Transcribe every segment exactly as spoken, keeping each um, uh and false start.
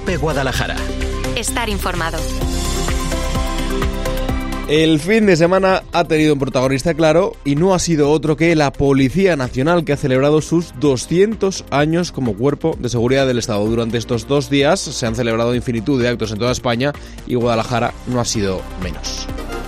COPE Guadalajara. Estar informado. El fin de semana ha tenido un protagonista claro y no ha sido otro que la Policía Nacional, que ha celebrado sus doscientos años como cuerpo de seguridad del Estado. Durante estos dos días se han celebrado infinitud de actos en toda España y Guadalajara no ha sido menos.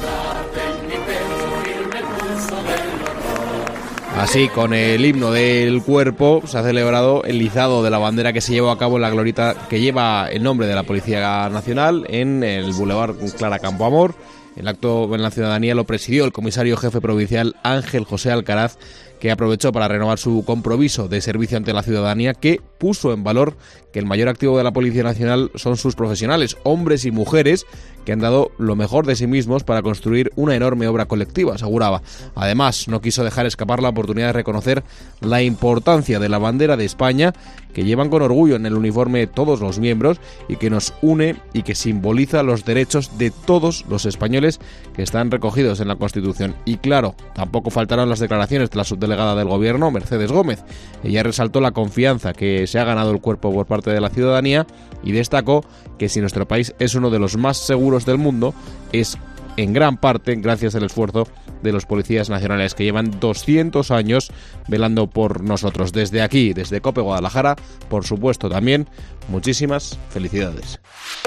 Así, con el himno del cuerpo, se ha celebrado el izado de la bandera que se llevó a cabo en la glorieta que lleva el nombre de la Policía Nacional en el Boulevard Clara Campoamor. El acto en la ciudadanía lo presidió el comisario jefe provincial Ángel José Alcaraz, que aprovechó para renovar su compromiso de servicio ante la ciudadanía, que puso en valor que el mayor activo de la Policía Nacional son sus profesionales, hombres y mujeres, que han dado lo mejor de sí mismos para construir una enorme obra colectiva, aseguraba. Además, no quiso dejar escapar la oportunidad de reconocer la importancia de la bandera de España, que llevan con orgullo en el uniforme todos los miembros y que nos une y que simboliza los derechos de todos los españoles que están recogidos en la Constitución. Y claro, tampoco faltaron las declaraciones de la subdelegada del Gobierno, Mercedes Gómez. Ella resaltó la confianza que se ha ganado el cuerpo por parte de la ciudadanía y destacó que si nuestro país es uno de los más seguros del mundo, es en gran parte gracias al esfuerzo de los policías nacionales, que llevan doscientos años velando por nosotros. Desde aquí, desde COPE Guadalajara, por supuesto también, muchísimas felicidades.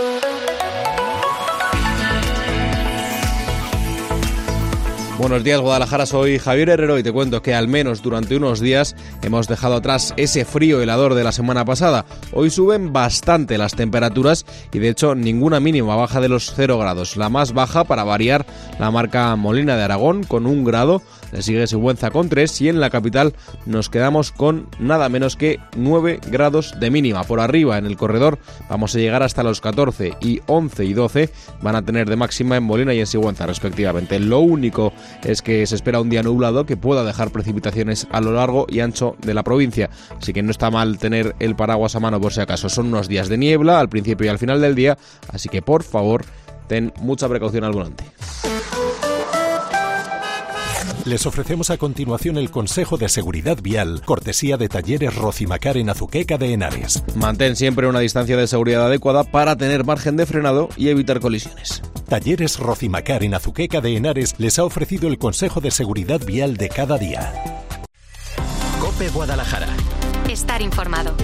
Buenos días, Guadalajara, soy Javier Herrero y te cuento que al menos durante unos días hemos dejado atrás ese frío helador de la semana pasada. Hoy suben bastante las temperaturas y de hecho ninguna mínima baja de los cero grados. La más baja, para variar, la marca Molina de Aragón con un grado, le sigue Sigüenza con tres y en la capital nos quedamos con nada menos que nueve grados de mínima. Por arriba en el corredor vamos a llegar hasta los catorce y once y doce van a tener de máxima en Molina y en Sigüenza respectivamente. Lo único es que se espera un día nublado que pueda dejar precipitaciones a lo largo y ancho de la provincia, así que no está mal tener el paraguas a mano por si acaso. Son unos días de niebla al principio y al final del día, así que por favor ten mucha precaución al volante. Les ofrecemos a continuación el consejo de seguridad vial, cortesía de Talleres Rocimacar en Azuqueca de Henares. Mantén siempre una distancia de seguridad adecuada para tener margen de frenado y evitar colisiones. Talleres Rocimacar en Azuqueca de Henares les ha ofrecido el consejo de seguridad vial de cada día. COPE Guadalajara. Estar informado.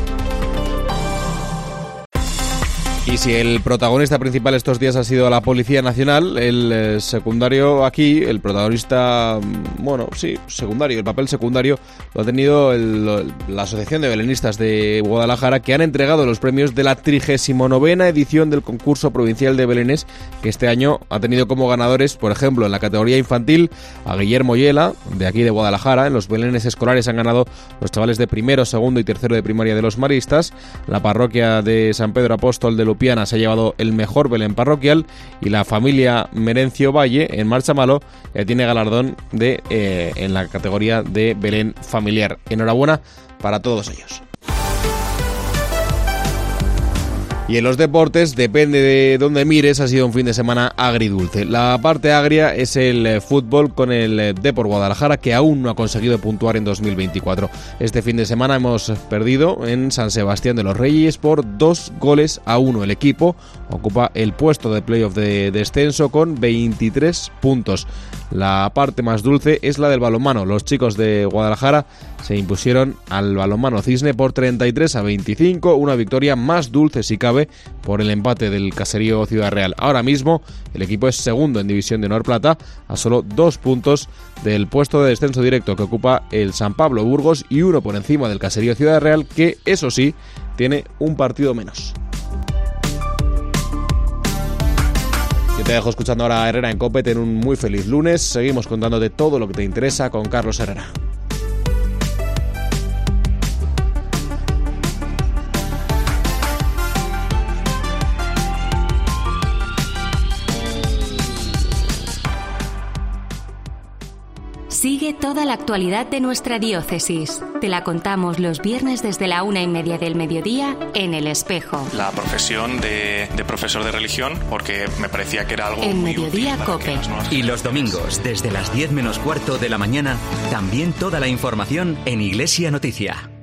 Y si el protagonista principal estos días ha sido la Policía Nacional, el eh, secundario aquí, el protagonista, bueno, sí, secundario, el papel secundario lo ha tenido el, la Asociación de Belenistas de Guadalajara, que han entregado los premios de la trigésima novena edición del concurso provincial de Belenes, que este año ha tenido como ganadores, por ejemplo, en la categoría infantil, a Guillermo Yela, de aquí de Guadalajara. En los Belenes escolares han ganado los chavales de primero, segundo y tercero de primaria de los Maristas. La parroquia de San Pedro Apóstol de Lupiana se ha llevado el mejor Belén parroquial y la familia Merencio Valle en Marchamalo eh, tiene galardón de eh, en la categoría de Belén familiar. Enhorabuena para todos ellos. Y en los deportes, depende de dónde mires, ha sido un fin de semana agridulce. La parte agria es el fútbol con el Depor Guadalajara, que aún no ha conseguido puntuar en dos mil veinticuatro. Este fin de semana hemos perdido en San Sebastián de los Reyes por dos goles a uno. El equipo ocupa el puesto de playoff de descenso con veintitrés puntos. La parte más dulce es la del balonmano. Los chicos de Guadalajara se impusieron al balonmano Cisne por treinta y tres a veinticinco, una victoria más dulce si cabe por el empate del Caserío Ciudad Real. Ahora mismo el equipo es segundo en División de Honor Plata, a solo dos puntos del puesto de descenso directo que ocupa el San Pablo Burgos y uno por encima del Caserío Ciudad Real, que eso sí tiene un partido menos. Yo te dejo escuchando ahora a Herrera en COPE. Ten un muy feliz lunes. Seguimos contándote todo lo que te interesa con Carlos Herrera. Sigue toda la actualidad de nuestra diócesis. Te la contamos los viernes desde la una y media del mediodía en El Espejo. La profesión de, de profesor de religión, porque me parecía que era algo en muy Mediodía útil COPE. Y los domingos, desde las diez menos cuarto de la mañana, también toda la información en Iglesia Noticia.